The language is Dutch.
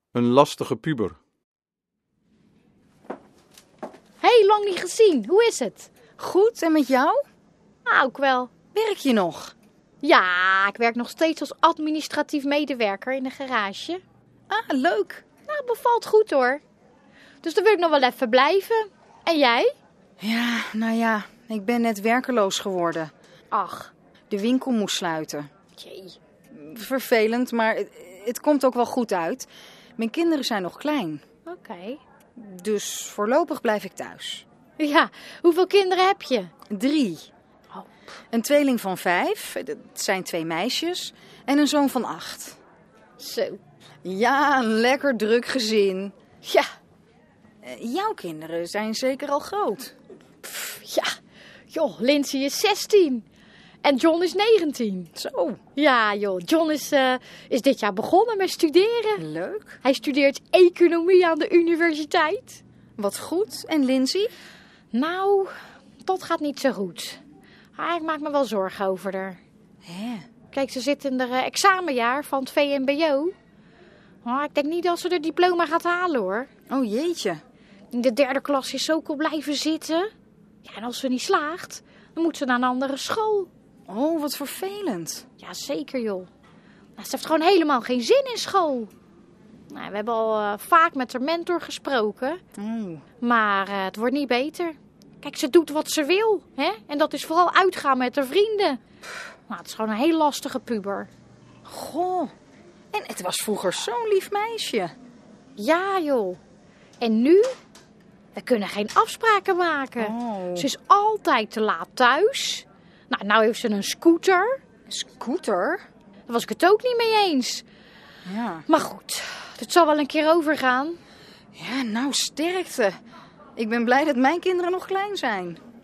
Een lastige puber. Hey, lang niet gezien. Hoe is het? Goed, en met jou? Ook wel. Werk je nog? Ja, ik werk nog steeds als administratief medewerker in een garage. Ah, leuk. Nou, bevalt goed hoor. Dus dan wil ik nog wel even blijven. En jij? Ja, nou ja, ik ben net werkeloos geworden. Ach, De winkel moest sluiten. jee. Vervelend, maar het komt ook wel goed uit. Mijn kinderen zijn nog klein. Oké. Dus voorlopig blijf ik thuis. Ja, hoeveel kinderen heb je? 3. Oh. Een tweeling van 5, dat zijn 2 meisjes. En een zoon van 8. Zo. Ja, een lekker druk gezin. Ja, Jouw kinderen zijn zeker al groot. ja. Joh, Lindsay is 16. En John is 19. Zo, Ja, joh. John is dit jaar begonnen met studeren. leuk. Hij studeert economie aan de universiteit. Wat goed. En Lindsay? Nou, dat gaat niet zo goed. Ik maak me wel zorgen over haar. Hè? Kijk, ze zit in haar examenjaar van het VMBO. Ik denk niet dat ze de diploma gaat halen, hoor. Oh jeetje. In de 3e klas is ze ook al blijven zitten. Ja, en als ze niet slaagt, dan moet ze naar een andere school. Oh, wat vervelend. Ja, zeker, joh. Nou, ze heeft gewoon helemaal geen zin in school. Nou, we hebben al vaak met haar mentor gesproken. Oh. Maar het wordt niet beter. Kijk, ze doet wat ze wil, hè? En dat is vooral uitgaan met haar vrienden. Nou, het is gewoon een heel lastige puber. Goh. En het was vroeger zo'n lief meisje. Ja, joh. En nu? We kunnen geen afspraken maken. Oh. Ze is altijd te laat thuis. Nou heeft ze een scooter. Een scooter? Daar was ik het ook niet mee eens. Ja. Maar goed, het zal wel een keer overgaan. Ja, nou sterkte. Ik ben blij dat mijn kinderen nog klein zijn.